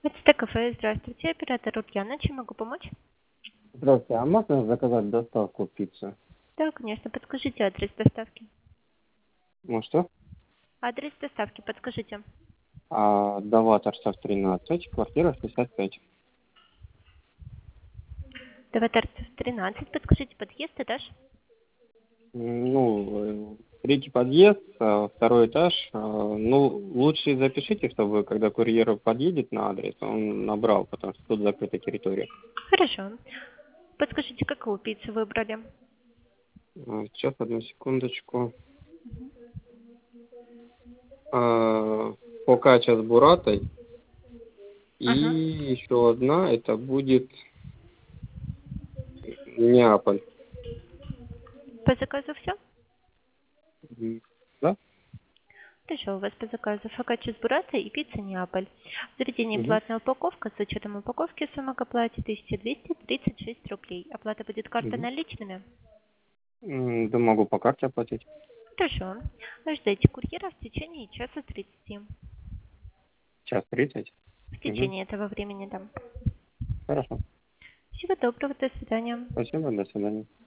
Это кафе. Здравствуйте, оператор Ульяна. Чем могу помочь? Здравствуйте, а можно заказать доставку пиццы? Да, конечно. Подскажите адрес доставки. Ну что? Адрес доставки подскажите. Даваторцев 13, квартира 65. Даваторцев 13. Подскажите подъезд, этаж. Третий подъезд, второй этаж. Лучше запишите, чтобы когда курьер подъедет на адрес, он набрал, потому что тут закрытая территория. Хорошо. Подскажите, какую пиццу выбрали? Сейчас, одну секундочку. Фокачча с буратой. И Ага. еще одна, это будет Неаполь. По заказу все? Да? Хорошо, у вас по заказу фокаччо с буррато и пицца Неаполь. В заведении Мгм. платная упаковка. С учетом упаковки сумма к оплате 1236 рублей. Оплата будет картой Мгм. наличными? Да могу по карте оплатить. Хорошо. Вы ждете курьера в течение часа 30. Час 30. В Мгм. течение этого времени, да. Хорошо. Всего доброго, до свидания. Спасибо, до свидания.